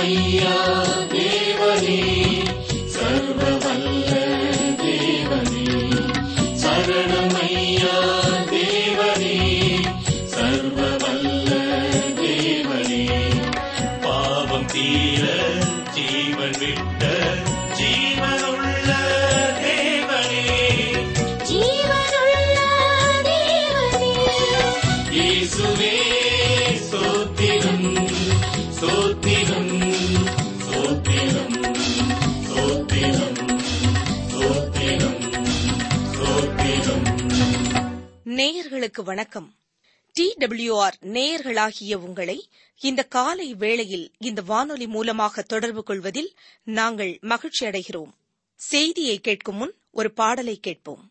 சரணமையா தேவனே, சர்வவல்ல தேவனே. சரணமையா தேவனே, சர்வவல்ல தேவனே. பாவம் தீர ஜீவன் விட்ட ஜீவனுள்ள தேவனே, ஜீவனுள்ள தேவனே. இயேசுவே ஸ்தோத்திரம், ஸ்தோத்திரம், ஸ்தோத்திரம், ஸ்தோத்திரம், ஸ்தோத்திரம், ஸ்தோத்திரம். நேயர்களுக்கு வணக்கம். TWR நேயர்களாகிய உங்களை இந்த காலை வேளையில் இந்த வானொலி மூலமாக தொடர்பு கொள்வதில் நாங்கள் மகிழ்ச்சி அடைகிறோம். செய்தியை கேட்கும் முன் ஒரு பாடலை கேட்போம்.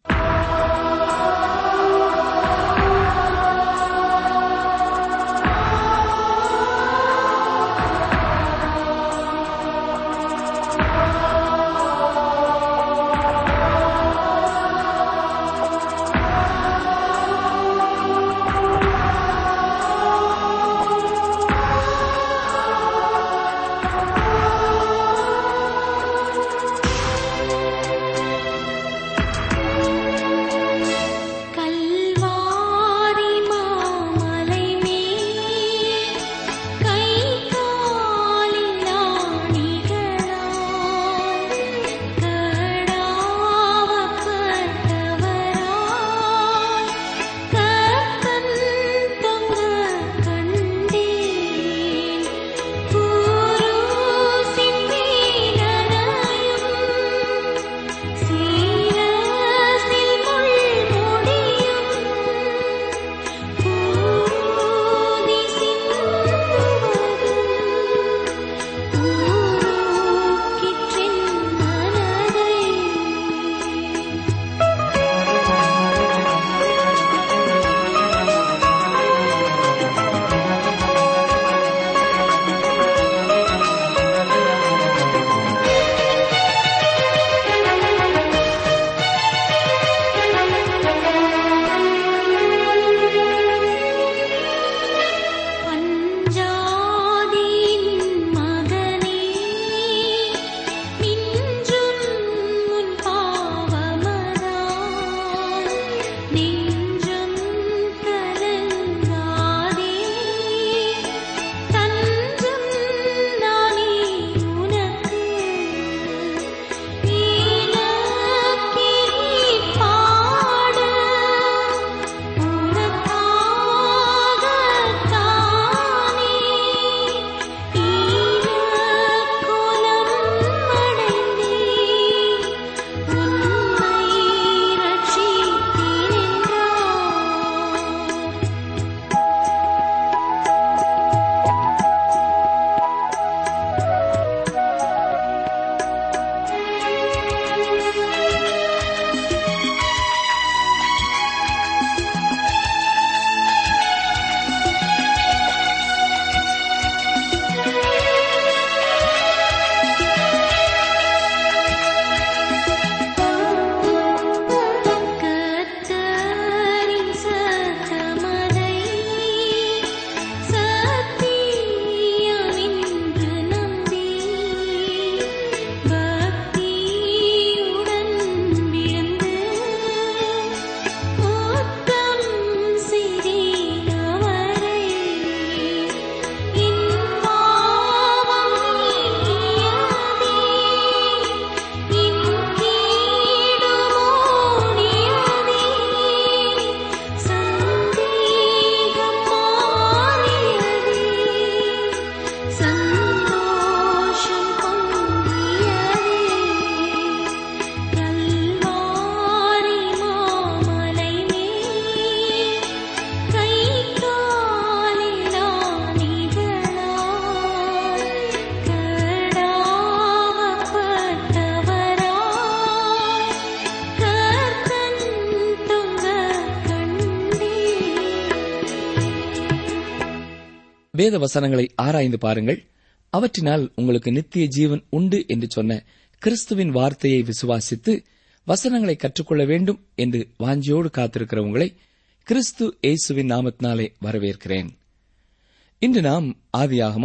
வேத வசனங்களை ஆராய்ந்து பாருங்கள். அவற்றினால் உங்களுக்கு நித்திய ஜீவன் உண்டு என்று சொன்ன கிறிஸ்துவின் வார்த்தையை விசுவாசித்து வசனங்களை கற்றுக்கொள்ள வேண்டும் என்று வாஞ்சியோடு காத்திருக்கிற உங்களை கிறிஸ்து இயேசுவின் நாமத்தினாலே வரவேற்கிறேன். இன்று நாம் ஆதியாகமம்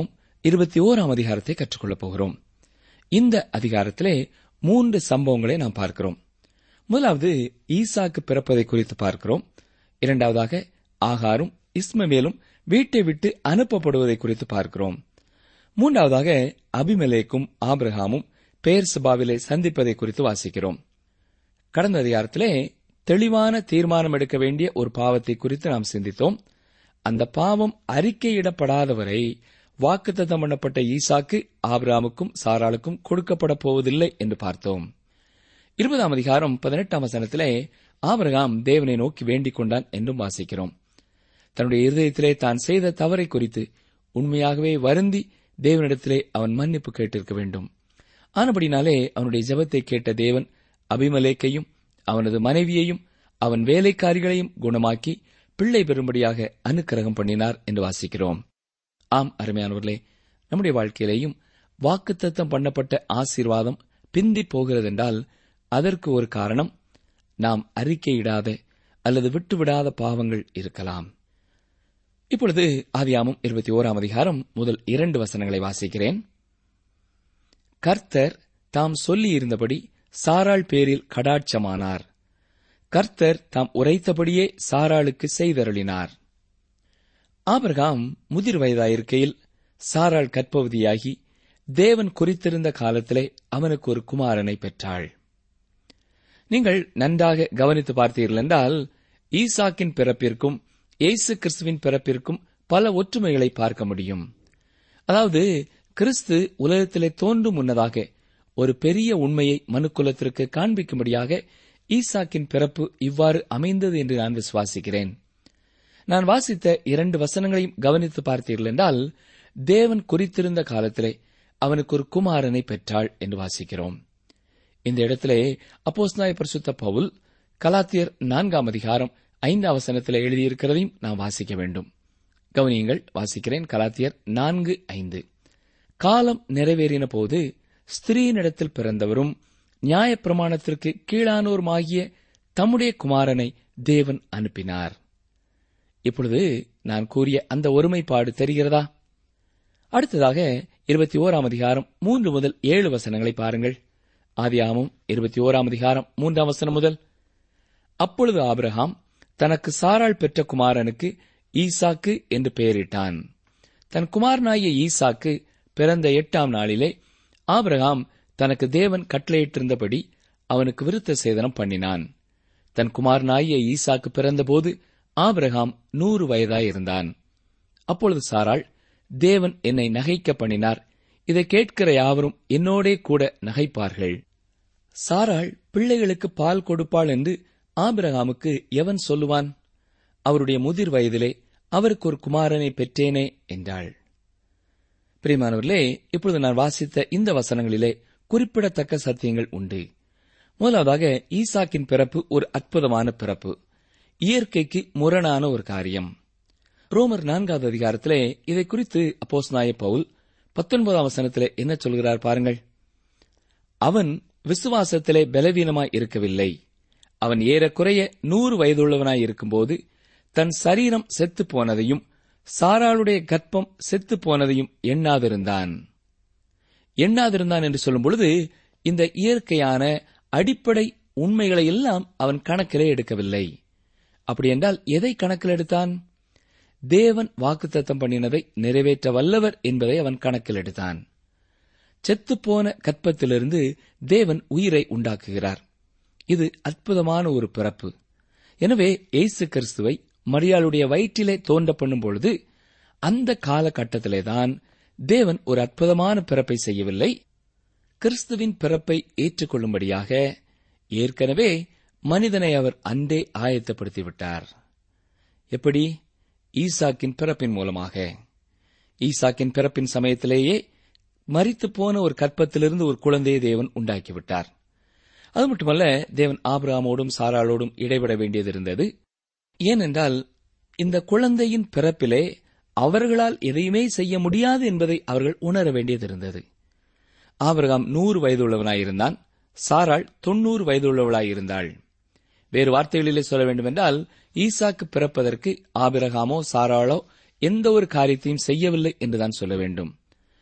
21 அதிகாரத்தை கற்றுக்கொள்ளப் போகிறோம். இந்த அதிகாரத்திலே 3 சம்பவங்களை நாம் பார்க்கிறோம். முதலாவது ஈசாக்கு பிறப்பதை குறித்து பார்க்கிறோம். இரண்டாவதாக ஆகாரும் இஸ்மவேலும் வீட்டை விட்டு அனுப்பப்படுவதை குறித்து பார்க்கிறோம். மூன்றாவதாக அபிமெலேக்கும் ஆபிரகாமும் பெயர்சபாவிலே சந்திப்பதை குறித்து வாசிக்கிறோம். கடந்த அதிகாரத்திலே தெளிவான தீர்மானம் எடுக்க வேண்டிய ஒரு பாவத்தை குறித்து நாம் சிந்தித்தோம். அந்த பாவம் அறிக்கையிடப்படாதவரை வாக்குத்தத்தம் பண்ணப்பட்ட ஈசாக்கு ஆபிரகாமுக்கும் சாராளுக்கும் கொடுக்கப்பட போவதில்லை என்று பார்த்தோம். 20 அதிகாரம் 18 வசனத்திலே ஆபிரகாம் தேவனை நோக்கி வேண்டிக் கொண்டான் என்றும் வாசிக்கிறோம். தன்னுடைய இருதயத்திலே தான் செய்த தவறை குறித்து உண்மையாகவே வருந்தி தேவனிடத்திலே அவன் மன்னிப்பு கேட்டிருக்க வேண்டும். ஆனபடினாலே அவனுடைய ஜெபத்தை கேட்ட தேவன் அபிமெலேக்கையும் அவனது மனைவியையும் அவன் வேலைக்காரிகளையும் குணமாக்கி பிள்ளை பெறும்படியாக அனுக்கிரகம் பண்ணினார் என்று வாசிக்கிறோம். ஆம் அருமையானவர்களே, நம்முடைய வாழ்க்கையிலேயும் வாக்குத்தத்தம் பண்ணப்பட்ட ஆசீர்வாதம் பிந்தி போகிறதென்றால் அதற்கு ஒரு காரணம் நாம் அறிக்கையிடாத அல்லது விட்டுவிடாத பாவங்கள் இருக்கலாம். இப்பொழுது ஆதியாகமம் 21 அதிகாரம் முதல் 2 வசனங்களை வாசிக்கிறேன். கர்த்தர் தாம் சொல்லியிருந்தபடி சாராள் பேரில் கடாட்சமானார். கர்த்தர் தாம் உரைத்தபடியே சாராளுக்கு செய்தருளினார். ஆபிரகாம் முதிர் வயதாயிருக்கையில் சாராள் கர்ப்பவதியாகி தேவன் குறித்திருந்த காலத்திலே அவனுக்கு ஒரு குமாரனை பெற்றாள். நீங்கள் நன்றாக கவனித்து பார்த்தீர்கள் என்றால் ஈசாக்கின் பிறப்பிற்கும் இயேசு கிறிஸ்துவின் பிறப்பிற்கும் பல ஒற்றுமைகளை பார்க்க முடியும். அதாவது கிறிஸ்து உலகத்திலே தோன்றும் முன்னதாக ஒரு பெரிய உண்மையை மனுக்குலத்திற்கு காண்பிக்கும்படியாக ஈசாக்கின் பிறப்பு இவ்வாறு அமைந்தது என்று நான் விசுவாசிக்கிறேன். நான் வாசித்த 2 வசனங்களையும் கவனித்து பார்த்தீர்கள் என்றால் தேவன் குறித்திருந்த காலத்திலே அவனுக்கு ஒரு குமாரனை பெற்றாள் என்று வாசிக்கிறோம். இந்த இடத்திலே அப்போஸ்தலனாகிய பரிசுத்த பவுல் கலாத்தியர் 4 அதிகாரம் 5 வசனத்திலே எழுதியிருக்கிறதையும் நாம் வாசிக்க வேண்டும். கவனியுங்கள், வாசிக்கிறேன். கலாத்தியர் 4:5. காலம் நிறைவேறின போது ஸ்திரீனிடத்தில் பிறந்தவரும் நியாயப்பிரமாணத்திற்கு கீழானோருமாகிய தம்முடைய குமாரனை தேவன் அனுப்பினார். இப்பொழுது நான் கூறிய அந்த ஒருமைப்பாடு தெரிகிறதா? அடுத்ததாக 21 அதிகாரம் 3 முதல் 7 வசனங்களை பாருங்கள். ஆதியாகமம் 21 அதிகாரம் 3 வசனம் முதல். அப்பொழுது ஆபிரகாம் தனக்கு சாராள் பெற்ற குமாரனுக்கு ஈசாக்கு என்று பெயரிட்டான். தன் குமாரனாகிய ஈசாக்கு பிறந்த 8ஆம் நாளிலே ஆபிரகாம் தனக்கு தேவன் கட்டளையிட்டிருந்தபடி அவனுக்கு விருத்த சேதனம் பண்ணினான். தன் குமாரனாகிய ஈசாக்கு பிறந்தபோது ஆபிரகாம் 100 வயதாயிருந்தான். அப்பொழுது சாராள், தேவன் என்னை நகைக்க பண்ணினார், இதை கேட்கிற யாவரும் என்னோடே கூட நகைப்பார்கள். சாராள் பிள்ளைகளுக்கு பால் கொடுப்பாள் என்று ஆபிரகாமுக்கு எவன் சொல்லுவான்? அவருடைய முதிர் வயதிலே அவருக்கு ஒரு குமாரனை பெற்றேனே என்றாள். பிரியமானவர்களே, இப்பொழுது நான் வாசித்த இந்த வசனங்களிலே குறிப்பிடத்தக்க சத்தியங்கள் உண்டு. முதலாவதாக ஈசாக்கின் பிறப்பு ஒரு அற்புதமான பிறப்பு, இயற்கைக்கு முரணான ஒரு காரியம். ரோமர் 4 அதிகாரத்திலே இதை குறித்து அப்போஸ்தலனாகிய பவுல் 19 வசனத்திலே என்ன சொல்கிறார் பாருங்கள். அவன் விசுவாசத்திலே பலவீனமாய் இருக்கவில்லை. அவன் ஏறக்குறைய 100 வயதுள்ளவனாய் இருக்கும்போது தன் சரீரம் செத்துப் போனதையும் சாராளுடைய கர்ப்பம் செத்துப் போனதையும் எண்ணாதிருந்தான் என்று சொல்லும் பொழுது இந்த இயற்கையான அடிப்படை உண்மைகளை எல்லாம் அவன் கணக்கிலே எடுக்கவில்லை. அப்படியென்றால் எதை கணக்கில் எடுத்தான்? தேவன் வாக்குத்தத்தம் பண்ணினதை நிறைவேற்ற வல்லவர் என்பதை அவன் கணக்கில் எடுத்தான். செத்துப்போன கர்ப்பத்திலிருந்து தேவன் உயிரை உண்டாக்குகிறார். இது அற்புதமான ஒரு பிறப்பு. எனவே இயேசு கிறிஸ்துவை மரியாளுடைய வயிற்றிலே தோன்ற பண்ணும் பொழுது அந்த காலகட்டத்திலேதான் தேவன் ஒரு அற்புதமான பிறப்பை செய்யவில்லை, கிறிஸ்துவின் பிறப்பை ஏற்றுக்கொள்ளும்படியாக ஏற்கனவே மனிதனை அவர் அன்றே ஆயத்தப்படுத்திவிட்டார். எப்படி? ஈசாக்கின் பிறப்பின் மூலமாக. ஈசாக்கின் பிறப்பின் சமயத்திலேயே மரித்து போன ஒரு கர்ப்பத்திலிருந்து ஒரு குழந்தையை தேவன் உண்டாக்கிவிட்டார். அது மட்டுமல்ல, தேவன் ஆபிரகாமோடும் சாராளோடும் இடைபெட வேண்டியது இருந்தது. ஏனென்றால் இந்த குழந்தையின் பிறப்பிலே அவர்களால் எதையுமே செய்ய முடியாது என்பதை அவர்கள் உணர வேண்டியது இருந்தது. ஆபிரகாம் 100 வயதுள்ளவனாயிருந்தான், சாராள் 90 வயதுள்ளவளாயிருந்தாள். வேறு வார்த்தைகளிலே சொல்ல வேண்டுமென்றால், ஈசாக்கு பிறப்பதற்கு ஆபிரகாமோ சாராளோ எந்த ஒரு காரியத்தையும் செய்யவில்லை என்றுதான் சொல்ல வேண்டும்.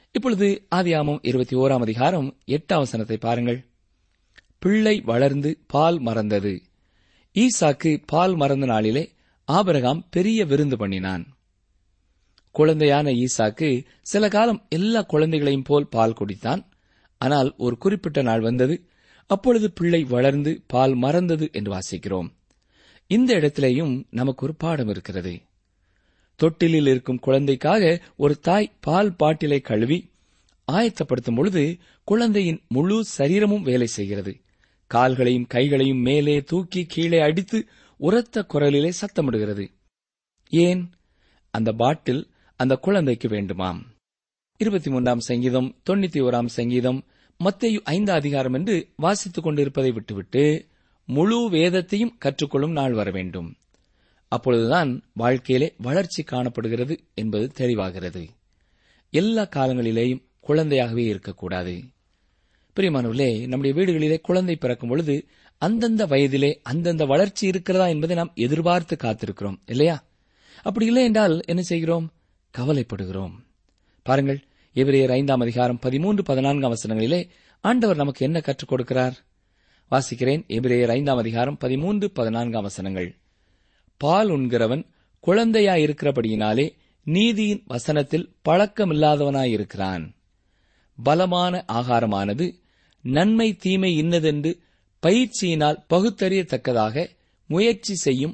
இப்பொழுது ஆதியாகமம் 21 அதிகாரம் 8 வசனத்தை பாருங்கள். பிள்ளை வளர்ந்து பால் மறந்தது. ஈசாக்கு பால் மறந்த நாளிலே ஆபிரகாம் பெரிய விருந்து பண்ணினான். குழந்தையான ஈசாக்கு சில காலம் எல்லா குழந்தைகளையும் போல் பால் குடித்தான். ஆனால் ஒரு குறிப்பிட்ட நாள் வந்தது, அப்பொழுது பிள்ளை வளர்ந்து பால் மறந்தது என்று வாசிக்கிறோம். இந்த இடத்திலேயும் நமக்கு ஒரு பாடம் இருக்கிறது. தொட்டிலில் இருக்கும் குழந்தைக்காக ஒரு தாய் பால் பாட்டிலை கழுவி ஆயத்தப்படுத்தும் பொழுது குழந்தையின் முழு சரீரமும் வேலை செய்கிறது. கால்களையும் கைகளையும் மேலே தூக்கி கீழே அடித்து உரத்த குரலிலே சத்தமிடுகிறது. ஏன்? அந்த பாட்டில் அந்த குழந்தைக்கு வேண்டுமாம். 23 சங்கீதம், 91 சங்கீதம், மத்தேயு 5 அதிகாரம் என்று வாசித்துக் கொண்டிருப்பதை விட்டுவிட்டு முழு வேதத்தையும் கற்றுக்கொள்ளும் நாள் வர வேண்டும். அப்பொழுதுதான் வாழ்க்கையிலே வளர்ச்சி காணப்படுகிறது என்பது தெளிவாகிறது. எல்லா காலங்களிலேயும் குழந்தையாகவே இருக்கக்கூடாது. பிரியமானவர்களே, நம்முடைய வீடுகளிலே குழந்தை பிறக்கும் பொழுது அந்தந்த வயதிலே அந்தந்த வளர்ச்சி இருக்கிறதா என்பதை நாம் எதிர்பார்த்து காத்திருக்கிறோம், இல்லையா? அப்படி இல்லை என்றால் என்ன செய்கிறோம்? கவலைப்படுகிறோம். பாருங்கள், எபிரேயர் 5 அதிகாரம் 13-14 வசனங்களிலே ஆண்டவர் நமக்கு என்ன கற்றுக் கொடுக்கிறார்? வாசிக்கிறேன். எபிரேயர் 5 அதிகாரம் 13-14 வசனங்கள். பால் உண்கிறவன் குழந்தையாயிருக்கிறபடியினாலே நீதியின் வசனத்தில் பழக்கமில்லாதவனாயிருக்கிறான். பலமான ஆகாரமானது நன்மை தீமை இன்னதென்று பயிற்சியினால் பகுத்தறியத்தக்கதாக முயற்சி செய்யும்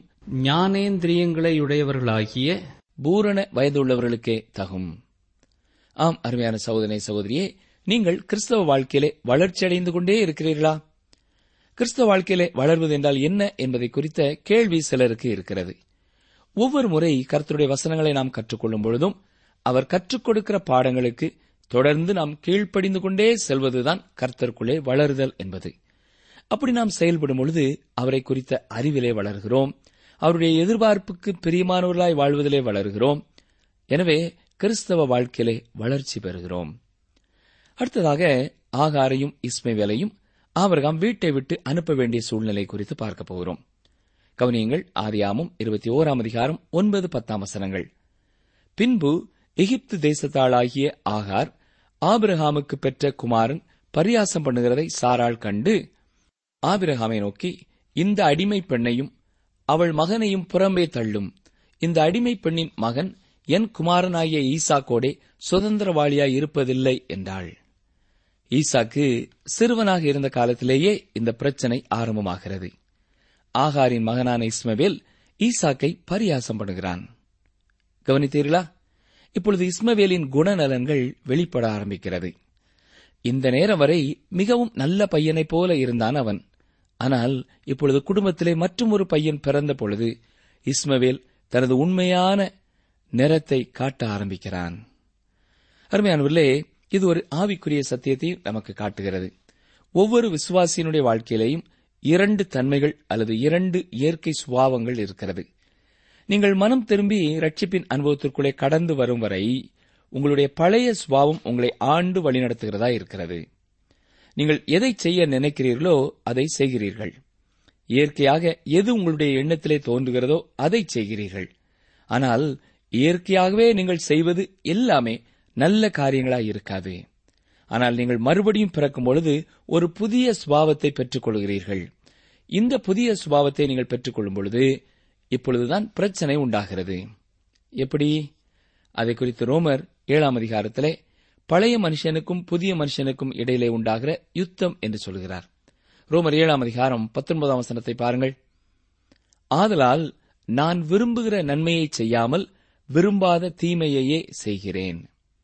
ஞானேந்திரியங்களையுடையவர்களாகிய பூரண வயதுள்ளவர்களுக்கே தகும். ஆம், அருமையான சகோதரனே, சகோதரியே, நீங்கள் கிறிஸ்தவ வாழ்க்கையிலே வளர்ச்சியடைந்து கொண்டே இருக்கிறீர்களா? கிறிஸ்தவ வாழ்க்கையிலே வளர்வது என்றால் என்ன என்பதை குறித்த கேள்வி சிலருக்கு இருக்கிறது. ஒவ்வொரு முறை கர்த்தருடைய வசனங்களை நாம் கற்றுக்கொள்ளும் பொழுதும் அவர் கற்றுக் கொடுக்கிற பாடங்களுக்கு தொடர்ந்து நாம் கீழ்ப்படிந்து கொண்டே செல்வதுதான் கர்த்தருக்குள்ளே வளருதல் என்பது. அப்படி நாம் செயல்படும் பொழுது அவரை குறித்த அறிவிலே வளர்கிறோம். அவருடைய எதிர்பார்ப்புக்கு பிரியமானவர்களாய் வாழ்வதிலே வளர்கிறோம். எனவே கிறிஸ்தவ வாழ்க்கையிலே வளர்ச்சி பெறுகிறோம். அடுத்ததாக ஆகாரையும் இஸ்மவேலையும் ஆபிரகாம் வீட்டை விட்டு அனுப்ப வேண்டிய சூழ்நிலை குறித்து பார்க்க போகிறோம். கவனியுங்கள். ஆதியாகமம் 21 அதிகாரம் 9-10 வசனங்கள். பின்பு எகிப்து தேசத்தாளாகிய ஆகார் ஆபிரகாமுக்கு பெற்ற குமாரன் பரியாசம் பண்ணுகிறதை சாராள் கண்டு ஆபிரகாமை நோக்கி, இந்த அடிமை பெண்ணையும் அவள் மகனையும் புறம்பே தள்ளும். இந்த அடிமை பெண்ணின் மகன் என் குமாரனாகிய ஈசாக்கோடே சுதந்திரவாளியாய் இருப்பதில்லை என்றாள். ஈசாக்கு சிறுவனாக இருந்த காலத்திலேயே இந்த பிரச்சனை ஆரம்பமாகிறது. ஆகாரின் மகனான இஸ்மவேல் ஈசாக்கை பரியாசம் பண்ணுகிறான். கவனித்தீர்களா? இப்பொழுது இஸ்மவேலின் குணநலன்கள் வெளிப்பட ஆரம்பிக்கிறது. இந்த நேரம் வரை மிகவும் நல்ல பையனைப் போல இருந்தான் அவன். ஆனால் இப்பொழுது குடும்பத்திலே மற்றும் ஒரு பையன் பிறந்த பொழுது இஸ்மவேல் தனது உண்மையான நிறத்தை காட்ட ஆரம்பிக்கிறான். அருமையானவர்களே, இது ஒரு ஆவிக்குரிய சத்தியத்தை நமக்கு காட்டுகிறது. ஒவ்வொரு விசுவாசியினுடைய வாழ்க்கையிலேயும் 2 தன்மைகள் அல்லது 2 இயற்கை சுபாவங்கள் இருக்கிறது. நீங்கள் மனம் திரும்பி ரட்சிப்பின் அனுபவத்திற்குள்ளே கடந்து வரும் வரை உங்களுடைய பழைய சுபாவம் உங்களை ஆண்டு வழிநடத்துகிறதா இருக்கிறது. நீங்கள் எதை செய்ய நினைக்கிறீர்களோ அதை செய்கிறீர்கள். இயற்கையாக எது உங்களுடைய எண்ணத்திலே தோன்றுகிறதோ அதை செய்கிறீர்கள். ஆனால் இயற்கையாகவே நீங்கள் செய்வது எல்லாமே நல்ல காரியங்களாய் இருக்காது. ஆனால் நீங்கள் மறுபடியும் பிறக்கும் பொழுது ஒரு புதிய சுபாவத்தை பெற்றுக் கொள்கிறீர்கள். இந்த புதிய சுபாவத்தை நீங்கள் பெற்றுக் கொள்ளும் பொழுது இப்பொழுதுதான் பிரச்சனை உண்டாகிறது. எப்படி? அதை குறித்து ரோமர் 7 அதிகாரத்திலே பழைய மனுஷனுக்கும் புதிய மனுஷனுக்கும் இடையிலே உண்டாகிற யுத்தம் என்று சொல்கிறார். ரோமர் 7 அதிகாரம் 19 வசனத்தை பாருங்கள். ஆதலால் நான் விரும்புகிற நன்மையை செய்யாமல் விரும்பாத தீமையையே செய்கிறேன்.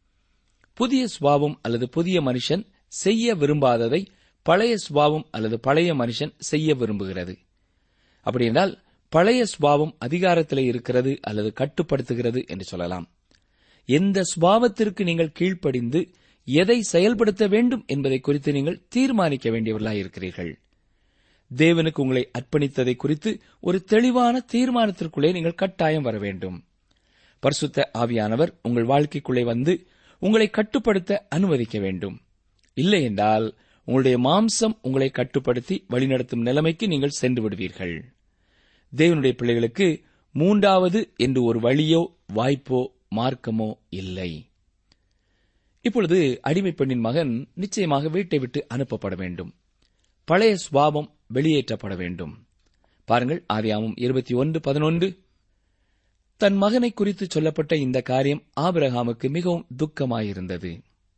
புதிய சுபாவம் அல்லது புதிய மனுஷன் செய்ய விரும்பாததை பழைய சுபாவம் அல்லது பழைய மனுஷன் செய்ய விரும்புகிறது. அப்படி என்றால் பழைய சுபாவம் அதிகாரத்திலே இருக்கிறது அல்லது கட்டுப்படுத்துகிறது என்று சொல்லலாம். எந்த சுபாவத்திற்கு நீங்கள் கீழ்ப்படிந்து எதை செயல்படுத்த வேண்டும் என்பதை குறித்து நீங்கள் தீர்மானிக்க வேண்டியவர்களாயிருக்கிறீர்கள். தேவனுக்கு உங்களை அர்ப்பணித்ததை குறித்து ஒரு தெளிவான தீர்மானத்திற்குள்ளே நீங்கள் கட்டாயம் வர வேண்டும். பரிசுத்த ஆவியானவர் உங்கள் வாழ்க்கைக்குள்ளே வந்து உங்களை கட்டுப்படுத்த அனுமதிக்க வேண்டும். இல்லை என்றால் உங்களுடைய மாம்சம் உங்களை கட்டுப்படுத்தி வழிநடத்தும் நிலைமைக்கு நீங்கள் சென்று விடுவீர்கள். தேவனுடைய பிள்ளைகளுக்கு 3வது என்று ஒரு வழியோ வாய்ப்போ மார்க்கமோ இல்லை. இப்பொழுது அடிமை பெண்ணின் மகன் நிச்சயமாக வீட்டை விட்டு அனுப்பப்பட வேண்டும். பழைய சுபாவம் வெளியேற்றப்பட வேண்டும். பாருங்கள், ஆதியாகமம் 21:11. தன் மகனை குறித்து சொல்லப்பட்ட இந்த காரியம் ஆபிரகாமுக்கு மிகவும் துக்கமாயிருந்தது.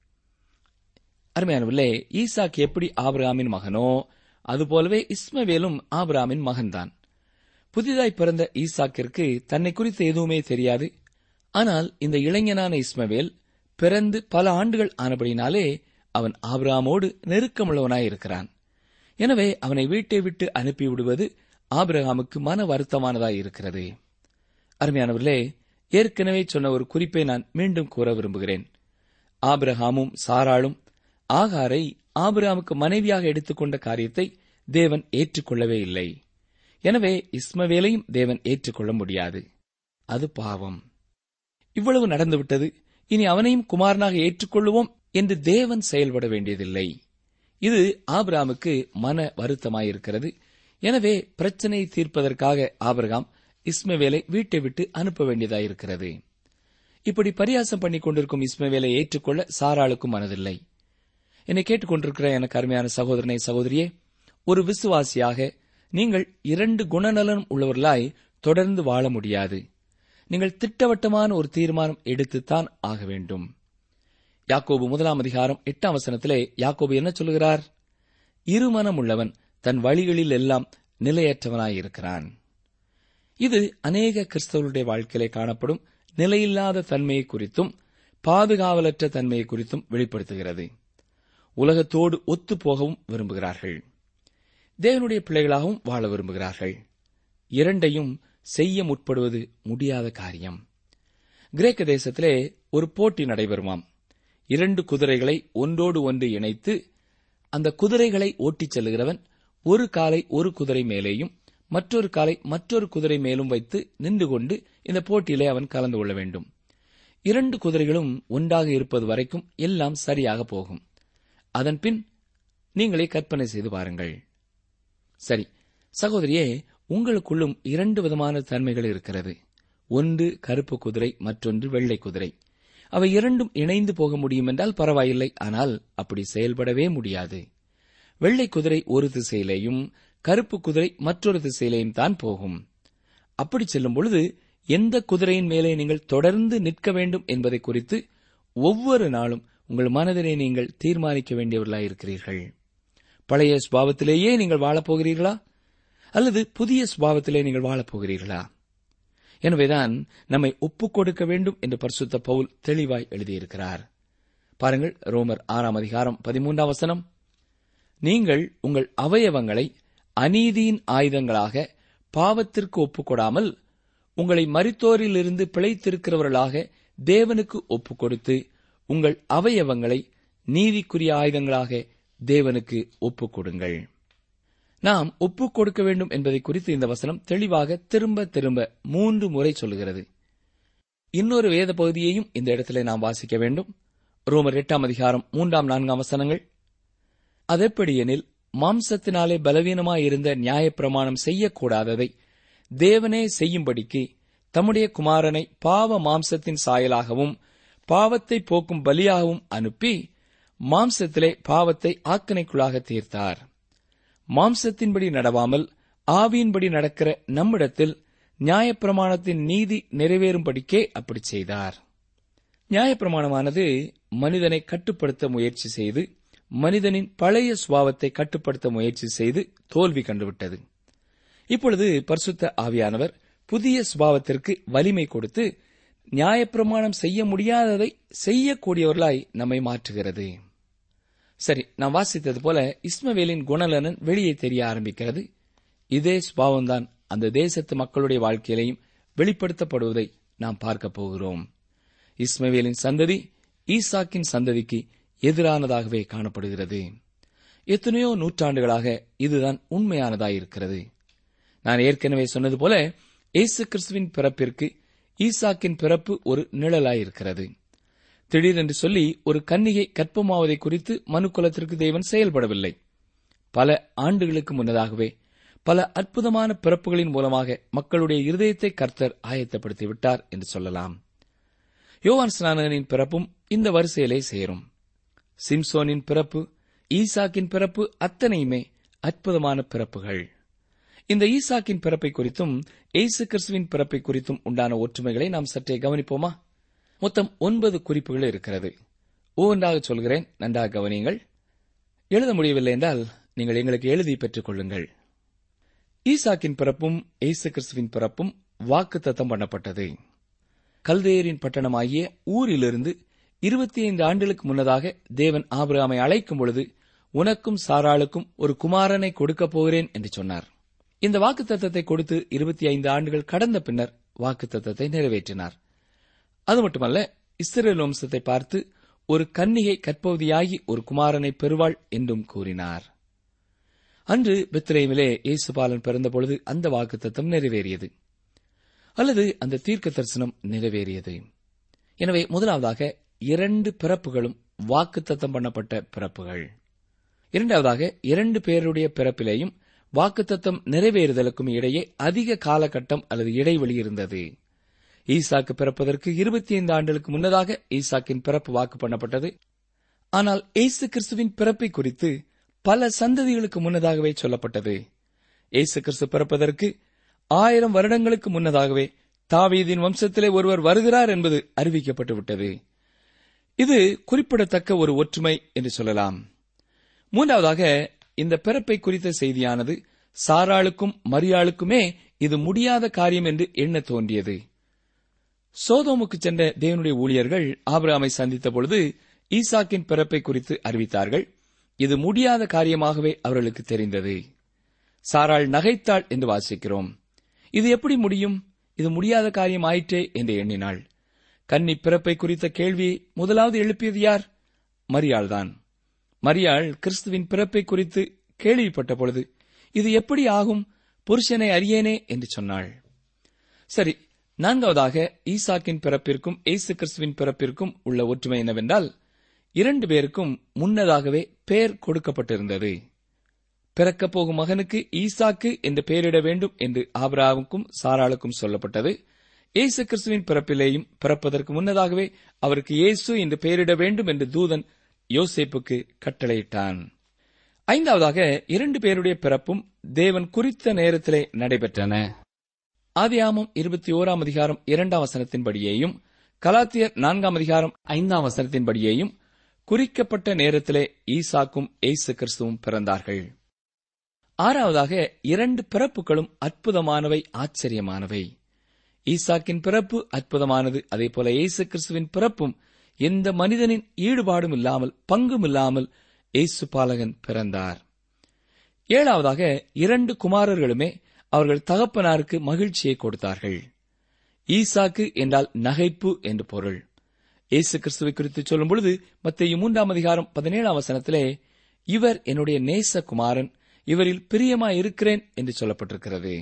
அருமையானவர்களே, ஈசாக் எப்படி ஆபிரகாமின் மகனோ அதுபோலவே இஸ்மவேலும் ஆபிரகாமின் மகன்தான். புதிதாய் பிறந்த ஈசாக்கிற்கு தன்னை குறித்து எதுவுமே தெரியாது. ஆனால் இந்த இளைஞனான இஸ்மவேல் பிறந்து பல ஆண்டுகள் ஆனபடினாலே அவன் ஆபிரகாமோடு நெருக்கமுள்ளவனாயிருக்கிறான். எனவே அவனை வீட்டை விட்டு அனுப்பிவிடுவது ஆபிரகாமுக்கு மன வருத்தமானதாயிருக்கிறது. அருமையானவர்களே, ஏற்கனவே சொன்ன ஒரு குறிப்பை நான் மீண்டும் கூற விரும்புகிறேன். ஆபிரகாமும் சாராளும் ஆகாரை ஆபிரகாமுக்கு மனைவியாக எடுத்துக்கொண்ட காரியத்தை தேவன் ஏற்றுக்கொள்ளவே இல்லை. எனவே இஸ்மவேலையும் தேவன் ஏற்றுக்கொள்ள முடியாது. அது பாவம். இவ்வளவு நடந்துவிட்டது, இனி அவனையும் குமாரனாக ஏற்றுக்கொள்ளுவோம் என்று தேவன் செயல்பட வேண்டியதில்லை. இது ஆபிரகாமுக்கு மன வருத்தமாயிருக்கிறது. எனவே பிரச்சனையை தீர்ப்பதற்காக ஆபிரகாம் இஸ்மவேலை வீட்டை விட்டு அனுப்ப வேண்டியதாயிருக்கிறது. இப்படி பரியாசம் பண்ணிக் கொண்டிருக்கும் இஸ்மவேலை ஏற்றுக்கொள்ள சாராளுக்கும் மனதில்லை. என்னை கேட்டுக்கொண்டிருக்கிற எனக்கு அருமையான சகோதரனை, சகோதரியே, ஒரு விசுவாசியாக நீங்கள் 2 குணநலன் உள்ளவர்களாய் தொடர்ந்து வாழ முடியாது. நீங்கள் திட்டவட்டமான ஒரு தீர்மானம் எடுத்துத்தான் ஆக வேண்டும். யாக்கோபு 1:8 யாக்கோபு என்ன சொல்கிறார்? இருமனம் உள்ளவன் தன் வழிகளில் எல்லாம் நிலையற்றவனாயிருக்கிறான். இது அநேக கிறிஸ்தவர்களுடைய வாழ்க்கையிலே காணப்படும் நிலையில்லாத தன்மையை குறித்தும் பாதுகாவலற்ற தன்மையை குறித்தும் வெளிப்படுத்துகிறது. உலகத்தோடு ஒத்துப்போகவும் விரும்புகிறார்கள். தேவனுடைய பிள்ளைகளாகவும் வாழ விரும்புகிறார்கள். இரண்டையும் செய்ய முற்படுவது முடியாத காரியம். கிரேக்க தேசத்திலே ஒரு போட்டி நடைபெறுமாம். 2 குதிரைகளை ஒன்றோடு ஒன்று இணைத்து அந்த குதிரைகளை ஓட்டிச் செல்லுகிறவன் ஒரு காலை ஒரு குதிரை மேலேயும் மற்றொரு காலை மற்றொரு குதிரை மேலும் வைத்து நின்று கொண்டு இந்த போட்டியிலே அவன் கலந்து கொள்ள வேண்டும். 2 குதிரைகளும் ஒன்றாக இருப்பது வரைக்கும் எல்லாம் சரியாக போகும். அதன்பின் நீங்களே கற்பனை செய்து பாருங்கள். சரி சகோதரியே, உங்களுக்குள்ளும் 2 விதமான தன்மைகள் இருக்கிறது. ஒன்று கருப்பு குதிரை, மற்றொன்று வெள்ளை குதிரை. அவை இரண்டும் இணைந்து போக முடியும் என்றால் பரவாயில்லை. ஆனால் அப்படி செயல்படவே முடியாது. வெள்ளை குதிரை ஒரு திசையிலேயும் கருப்பு குதிரை மற்றொரு திசையிலேயும் தான் போகும். அப்படி செல்லும் பொழுது எந்த குதிரையின் மேலே நீங்கள் தொடர்ந்து நிற்க வேண்டும் என்பதை குறித்து ஒவ்வொரு நாளும் உங்கள் மனதிலே நீங்கள் தீர்மானிக்க வேண்டியவர்களாயிருக்கிறீர்கள். பழைய சுபாவத்திலேயே நீங்கள் வாழப்போகிறீர்களா அல்லது புதிய சுபாவத்திலே நீங்கள் வாழப்போகிறீர்களா? எனவேதான் நம்மை ஒப்புக் கொடுக்க வேண்டும் என்று பரிசுத்த பவுல் தெளிவாய் எழுதியிருக்கிறார். பாருங்கள், ரோமர் 6:13. நீங்கள் உங்கள் அவயவங்களை அநீதியின் ஆயுதங்களாக பாவத்திற்கு ஒப்புக்கொடாமல் உங்களை மரித்தோரிலிருந்து பிழைத்திருக்கிறவர்களாக தேவனுக்கு ஒப்புக் கொடுத்து உங்கள் அவயவங்களை நீதிக்குரிய ஆயுதங்களாக தேவனுக்கு ஒப்புக் கொடுங்கள். நாம் ஒப்புக் கொடுக்க வேண்டும் என்பதை குறித்து இந்த வசனம் தெளிவாக திரும்ப திரும்ப 3 முறை சொல்லுகிறது. இன்னொரு வேத பகுதியையும் இந்த இடத்திலே நாம் வாசிக்க வேண்டும். ரோமர் 8:3-4 அதெப்படியெனில் மாம்சத்தினாலே பலவீனமாயிருந்த நியாயப்பிரமாணம் செய்யக்கூடாததை தேவனே செய்யும்படிக்கு தம்முடைய குமாரனை பாவ மாம்சத்தின் சாயலாகவும் பாவத்தை போக்கும் பலியாகவும் அனுப்பி மாம்சத்திலே பாவத்தை ஆக்கினைக்குள்ளாக தீர்த்தார். மாம்சத்தின்படி நடவாமல் ஆவியின்படி நடக்கிற நம்மிடத்தில் நியாயப்பிரமாணத்தின் நீதி நிறைவேறும்படிக்கே அப்படி செய்தார். நியாயப்பிரமாணமானது மனிதனை கட்டுப்படுத்த முயற்சி செய்து மனிதனின் பழைய சுபாவத்தை கட்டுப்படுத்த முயற்சி செய்து தோல்வி கண்டுவிட்டது. இப்பொழுது பரிசுத்த ஆவியானவர் புதிய சுபாவத்திற்கு வலிமை கொடுத்து நியாயப்பிரமாணம் செய்ய முடியாததை செய்யக்கூடியவர்களாய் நம்மை மாற்றுகிறது. சரி, நாம் வாசித்தது போல இஸ்மவேலின் குணநலன் வெளியே தெரிய ஆரம்பிக்கிறது. இதே சுபாவம்தான் அந்த தேசத்து மக்களுடைய வாழ்க்கையிலையும் வெளிப்படுத்தப்படுவதை நாம் பார்க்க போகிறோம். இஸ்மவேலின் சந்ததி ஈசாக்கின் சந்ததிக்கு எதிரானதாகவே காணப்படுகிறது. எத்தனையோ நூற்றாண்டுகளாக இதுதான் உண்மையானதாயிருக்கிறது. நான் ஏற்கனவே சொன்னது போல இயேசு கிறிஸ்துவின் பிறப்பிற்கு ஈசாக்கின் பிறப்பு ஒரு நிழலாயிருக்கிறது. திடீரென்று சொல்லி ஒரு கன்னிகை கற்பமாவதை குறித்து மனுக்குலத்திற்கு தேவன் செயல்படவில்லை. பல ஆண்டுகளுக்கு முன்னதாகவே பல அற்புதமான பிறப்புகளின் மூலமாக மக்களுடைய இருதயத்தை கர்த்தர் ஆயத்தப்படுத்திவிட்டார் என்று சொல்லலாம். யோவான் ஸ்நானகனின் பிறப்பும் இந்த வரிசையிலே சேரும். சிம்சோனின் பிறப்பு, ஈசாக்கின் பிறப்பு அத்தனையுமே அற்புதமான பிறப்புகள். இந்த ஈசாக்கின் பிறப்பை குறித்தும் இயேசு கிறிஸ்துவின் பிறப்பை குறித்தும் உண்டான ஒற்றுமைகளை நாம் சற்றே கவனிப்போமா? மொத்தம் 9 குறிப்புகள் இருக்கிறது. ஒவ்வொன்றாக சொல்கிறேன், நன்றாக கவனியுங்கள். எழுத முடியவில்லை என்றால் நீங்கள் எங்களுக்கு எழுதி பெற்றுக் கொள்ளுங்கள். ஈசாக்கின் பிறப்பும் இயேசு கிறிஸ்துவின் பிறப்பும் வாக்குத்தத்தம் பண்ணப்பட்டது. கல்தேயரின் பட்டணமாகிய ஊரிலிருந்து 25 ஆண்டுகளுக்கு முன்னதாக தேவன் ஆபிரகாமை அழைக்கும் பொழுது, உனக்கும் சாராளுக்கும் ஒரு குமாரனை கொடுக்கப் போகிறேன் என்று சொன்னார். இந்த வாக்குத்தத்தத்தை கொடுத்து 25 ஆண்டுகள் கடந்த பின்னர் வாக்குத்தத்தத்தை நிறைவேற்றினார். அது மட்டுமல்ல, இஸ்ரவேல் வம்சத்தை பார்த்து ஒரு கன்னிகை கற்பவதியாகி ஒரு குமாரனை பெறுவாள் என்றும் கூறினார். அன்று பெத்லகேமிலே இயேசுபாலன் பிறந்தபொழுது அந்த வாக்குத்தத்தம் நிறைவேறியது, அல்லது அந்த தீர்க்க தரிசனம் நிறைவேறியது. எனவே முதலாவதாக 2 பிறப்புகளும் வாக்குத்தத்தம் பண்ணப்பட்ட பிறப்புகள். இரண்டாவதாக 2 பேருடைய பிறப்பிலேயும் வாக்குத்தத்தம் நிறைவேறுதலுக்கும் இடையே அதிக காலகட்டம் அல்லது இடைவெளி இருந்தது. ஈசாக்கு பிறப்பதற்கு 25 ஆண்டுகளுக்கு முன்னதாக ஈசாக்கின் பிறப்பு வாக்கு பண்ணப்பட்டது. ஆனால் இயேசு கிறிஸ்துவின் பிறப்பை குறித்து பல சந்ததிகளுக்கு முன்னதாகவே சொல்லப்பட்டது. இயேசு கிறிஸ்து பிறப்பதற்கு 1000 வருடங்களுக்கு முன்னதாகவே தாவீதின் வம்சத்திலே ஒருவர் வருகிறார் என்பது அறிவிக்கப்பட்டுவிட்டது. இது குறிப்பிடத்தக்க ஒரு ஒற்றுமை என்று சொல்லலாம். மூன்றாவதாக, இந்த பிறப்பை குறித்த செய்தியானது சாராளுக்கும் மரியாளுக்குமே இது முடியாத காரியம் என்று எண்ண தோன்றியது. சோதோமுக்கு சென்ற தேவனுடைய ஊழியர்கள் ஆபிரகாமை சந்தித்த பொழுது ஈசாக்கின் பிறப்பை குறித்து அறிவித்தார்கள். இது முடியாத காரியமாகவே அவர்களுக்கு தெரிந்தது. சாராள் நகைத்தாள் என்று வாசிக்கிறோம். இது எப்படி முடியும்? இது முடியாத காரியம் ஆயிற்றே என்று எண்ணினாள். கன்னி பிறப்பை குறித்த கேள்வியை முதலாவது எழுப்பியது யார்? மரியாள்தான். மரியாள் கிறிஸ்துவின் பிறப்பை குறித்து கேள்விப்பட்ட பொழுது, இது எப்படி ஆகும், புருஷனை அறியேனே என்று சொன்னாள். சரி, நான்காவதாக ஈசாக்கின் பிறப்பிற்கும் இயேசு கிறிஸ்துவின் பிறப்பிற்கும் உள்ள ஒற்றுமை என்னவென்றால், 2 பேருக்கும் முன்னதாகவே பெயர் கொடுக்கப்பட்டிருந்தது. பிறக்கப் போகும் மகனுக்கு ஈசாக்கு என்று பெயரிட வேண்டும் என்று ஆபிரகாமுக்கும் சாராளுக்கும் சொல்லப்பட்டது. இயேசு கிறிஸ்துவின் பிறப்பிலேயும் பிறப்பதற்கு முன்னதாகவே அவருக்கு இயேசு என்று பெயரிட வேண்டும் என்று தூதன் யோசேப்புக்கு கட்டளையிட்டான். ஐந்தாவதாக 2 பேருடைய பிறப்பும் தேவன் குறித்த நேரத்திலே நடைபெற்றன. ஆதியாகமம் 21 அதிகாரம் 2 வசனத்தின்படியேயும் கலாத்தியர் 4 அதிகாரம் 5 வசனத்தின்படியேயும் குறிக்கப்பட்ட நேரத்திலே ஈசாக்கும் இயேசு கிறிஸ்துவும் பிறந்தார்கள். ஆறாவதாக 2 பிறப்புகளும் அற்புதமானவை, ஆச்சரியமானவை. ஈசாக்கின் பிறப்பு அற்புதமானது. அதேபோல இயேசு கிறிஸ்துவின் பிறப்பும் எந்த மனிதனின் ஈடுபாடும் இல்லாமல், பங்கும் இல்லாமல் இயேசு பாலகன் பிறந்தார். ஏழாவதாக 2 குமாரர்களுமே அவர்கள் தகப்பனாருக்கு மகிழ்ச்சியை கொடுத்தார்கள். ஈசாக்கு என்றால் நகைப்பு என்று பொருள். இயேசு கிறிஸ்துவை குறித்து சொல்லும் பொழுது மத்தேயு 3 அதிகாரம் 17 வசனத்திலே, இவர் என்னுடைய நேச குமாரன், இவரில் பிரியமாயிருக்கிறேன் என்று சொல்லப்பட்டிருக்கிறது.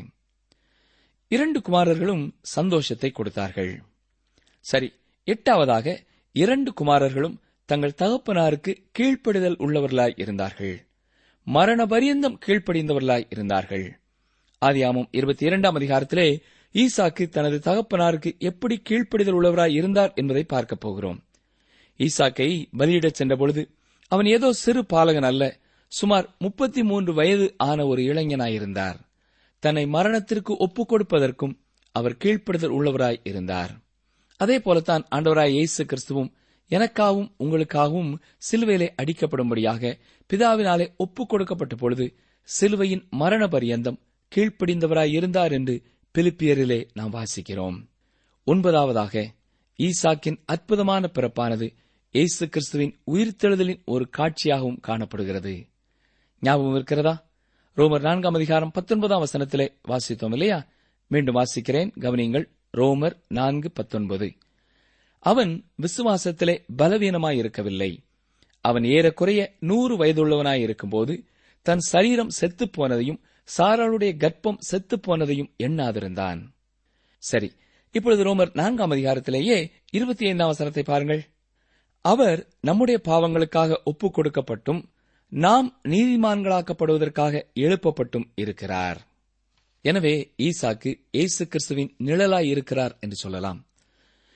2 குமாரர்களும் சந்தோஷத்தை கொடுத்தார்கள். சரி, எட்டாவதாக 2 குமாரர்களும் தங்கள் தகப்பனாருக்கு கீழ்ப்படிதல் உள்ளவர்களாய் இருந்தார்கள். மரண பரியந்தம் கீழ்ப்படிந்தவர்களாய் இருந்தார்கள். ஆதியாகமம் 22 அதிகாரத்திலே ஈசாக்கு தனது தகப்பனாருக்கு எப்படி கீழ்ப்படிதல் உள்ளவராய் இருந்தார் என்பதை பார்க்கப் போகிறோம். ஈசாக்கை பலியிடச் சென்றபொழுது அவன் ஏதோ சிறு பாலகன் அல்ல, சுமார் 33 வயது ஆன ஒரு இளைஞனாயிருந்தார். தன்னை மரணத்திற்கு ஒப்புக் கொடுப்பதற்கும் அவர் கீழ்ப்படிதல் உள்ளவராய் இருந்தார். அதே போலத்தான் ஆண்டவராய் இயேசு கிறிஸ்துவும் எனக்காகவும் உங்களுக்காகவும் சிலுவையிலே அடிக்கப்படும்படியாக பிதாவினாலே ஒப்புக் கொடுக்கப்பட்ட பொழுது சிலுவையின் மரண பரியந்தம் கீழ்ப்படிந்தவராய் இருந்தார் என்று பிலிப்பியரிலே நாம் வாசிக்கிறோம். 9வதாக ஈசாக்கின் அற்புதமான பிறப்பானது இயேசு கிறிஸ்துவின் உயிர்த்தெழுதலின் ஒரு காட்சியாகவும் காணப்படுகிறது. ஞாபகம் இருக்கிறதா? ரோமர் 4 அதிகாரம் 19 வசனத்திலே வாசித்தோம் இல்லையா? மீண்டும் வாசிக்கிறேன், கவனியுங்கள். ரோமர் 4:19. அவன் விசுவாசத்திலே பலவீனமாயிருக்கவில்லை. அவன் ஏறக்குறைய 100 வயதுள்ளவனாயிருக்கும்போது தன் சரீரம் செத்துப் போனதையும் சாராளுடைய கர்ப்பம் செத்துப் போனதையும் எண்ணாதிருந்தான். சரி, இப்பொழுது ரோமர் 4 அதிகாரத்திலேயே 25 வசனத்தை பாருங்கள். அவர் நம்முடைய பாவங்களுக்காக ஒப்புக் கொடுக்கப்பட்டும் நாம் நீதிமான்களாக்கப்படுவதற்காக எழுப்பப்பட்டும் இருக்கிறார். எனவே ஈசாக்கு இயேசு கிறிஸ்துவின் நிழலாய் இருக்கிறார் என்று சொல்லலாம்.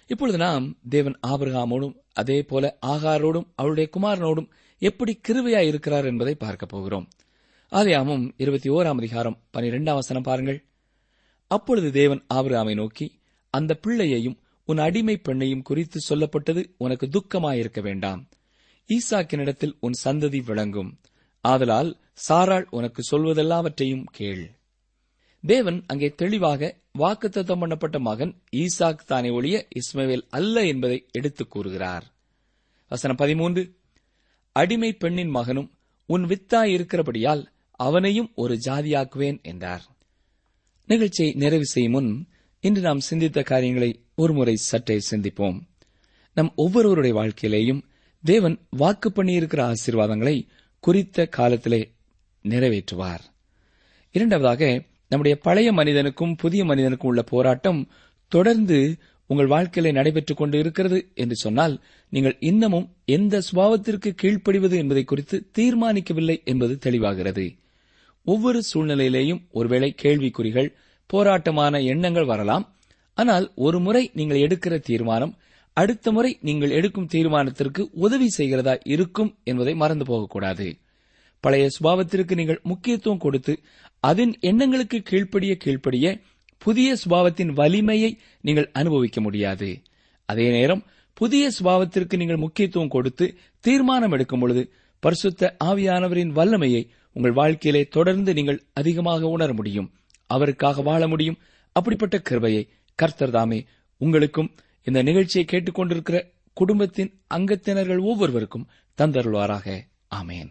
இப்பொழுது நாம் தேவன் ஆபிரகாமோடும் அதே போல ஆகாரோடும் அவருடைய குமாரனோடும் எப்படி கிருபையாய் இருக்கிறார் என்பதை பார்க்க போகிறோம். ஆதியாகமம் 21:12 பாருங்கள். அப்பொழுது தேவன் ஆபிரகாமை நோக்கி, அந்த பிள்ளையையும் உன் அடிமை பெண்ணையும் குறித்து சொல்லப்பட்டது உனக்கு துக்கமாயிருக்க வேண்டாம். ஈசாக்கினிடத்தில் உன் சந்ததி விளங்கும். ஆதலால் சாராள் உனக்கு சொல்வதெல்லாவற்றையும் கேள். தேவன் அங்கே தெளிவாக வாக்குத்தத்தம் பண்ணப்பட்ட மகன் ஈசாக் தானே ஒழிய இஸ்மவேல் அல்ல என்பதை எடுத்துக் கூறுகிறார். வசனம் 13, அடிமை பெண்ணின் மகனும் உன் வித்தாயிருக்கிறபடியால் அவனையும் ஒரு ஜாதியாக்குவேன் என்றார். நிகழ்ச்சியை நிறைவு செய்யும் முன் இன்று நாம் சிந்தித்த காரியங்களை ஒருமுறை சற்றே சிந்திப்போம். நம் ஒவ்வொருவருடைய வாழ்க்கையிலேயும் தேவன் வாக்கு பண்ணியிருக்கிற ஆசீர்வாதங்களை குறித்த காலத்திலே நிறைவேற்றுவார். இரண்டாவதாக, நம்முடைய பழைய மனிதனுக்கும் புதிய மனிதனுக்கும் உள்ள போராட்டம் தொடர்ந்து உங்கள் வாழ்க்கையிலே நடைபெற்றுக் கொண்டு இருக்கிறது என்று சொன்னால், நீங்கள் இன்னமும் எந்த சுபாவத்திற்கு கீழ்ப்படிவது என்பதை குறித்து தீர்மானிக்கவில்லை என்பது தெளிவாகிறது. ஒவ்வொரு சூழ்நிலையிலேயும் ஒருவேளை கேள்விக்குறிகள், போராட்டமான எண்ணங்கள் வரலாம். ஆனால் ஒரு முறை நீங்கள் எடுக்கிற தீர்மானம் அடுத்த முறை நீங்கள் எடுக்கும் தீர்மானத்திற்கு உதவி செய்கிறதா இருக்கும் என்பதை மறந்து போகக்கூடாது. பழைய சுபாவத்திற்கு நீங்கள் முக்கியத்துவம் கொடுத்து அதன் எண்ணங்களுக்கு கீழ்ப்படிய புதிய சுபாவத்தின் வலிமையை நீங்கள் அனுபவிக்க முடியாது. அதே நேரம் புதிய சுபாவத்திற்கு நீங்கள் முக்கியத்துவம் கொடுத்து தீர்மானம் எடுக்கும் பொழுது பரிசுத்த ஆவியானவரின் வல்லமையை உங்கள் வாழ்க்கையிலே தொடர்ந்து நீங்கள் அதிகமாக உணர முடியும். அவருக்காக வாழ முடியும். அப்படிப்பட்ட கிருபையை கர்த்தர் தாமே உங்களுக்கும் இந்த நிகழ்ச்சியை கேட்டுக்கொண்டிருக்கிற குடும்பத்தின் அங்கத்தினர்கள் ஒவ்வொருவருக்கும் தந்தருள்வாராக. ஆமேன்.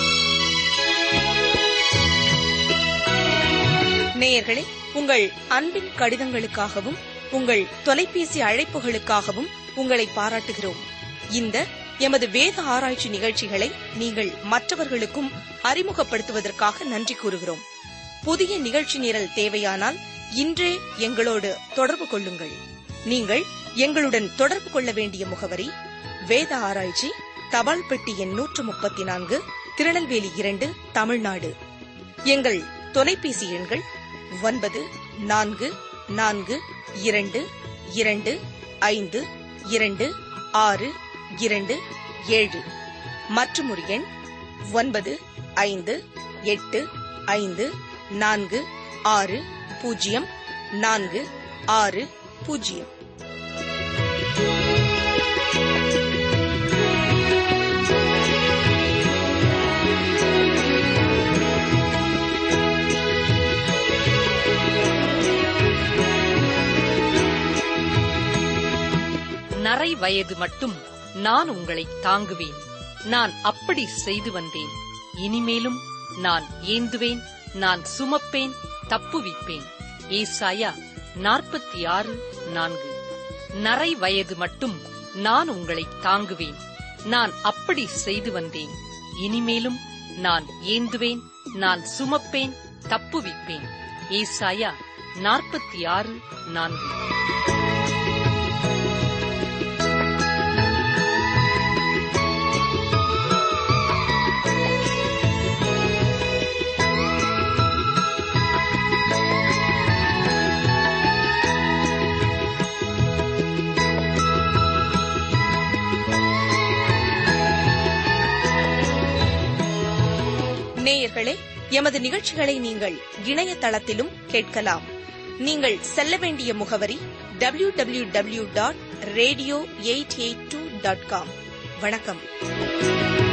நேயர்களே, உங்கள் அன்பின் கடிதங்களுக்காகவும் உங்கள் தொலைபேசி அழைப்புகளுக்காகவும் உங்களை பாராட்டுகிறோம். இந்த எமது வேத ஆராய்ச்சி நிகழ்ச்சிகளை நீங்கள் மற்றவர்களுக்கும் அறிமுகப்படுத்துவதற்காக நன்றி கூறுகிறோம். புதிய நிகழ்ச்சி நிரல் தேவையானால் இன்றே எங்களோடு தொடர்பு கொள்ளுங்கள். நீங்கள் எங்களுடன் தொடர்பு கொள்ள வேண்டிய முகவரி: வேத ஆராய்ச்சி, தபால் பெட்டி எண் 134, திருநெல்வேலி 2, தமிழ்நாடு. எங்கள் தொலைபேசி எண்கள் 9442252627 மற்றும் ஒரு எண் 9585460460. நரை வயது மட்டும் நான் உங்களை தாங்குவேன். நான் அப்படி செய்து வந்தேன். இனிமேலும் நான் ஏந்துவேன், நான் சுமப்பேன், தப்புவிப்பேன். ஏசாயா 46:4. நரை வயது மட்டும் நான் உங்களை தாங்குவேன். நான் அப்படி செய்து வந்தேன். இனிமேலும் நான் ஏந்துவேன், நான் சுமப்பேன், தப்புவிப்பேன். ஏசாயா 46:4. நேயர்களே, எமது நிகழ்ச்சிகளை நீங்கள் இணையதளத்திலும் கேட்கலாம். நீங்கள் செல்ல வேண்டிய முகவரி www.radio882.com. வணக்கம்.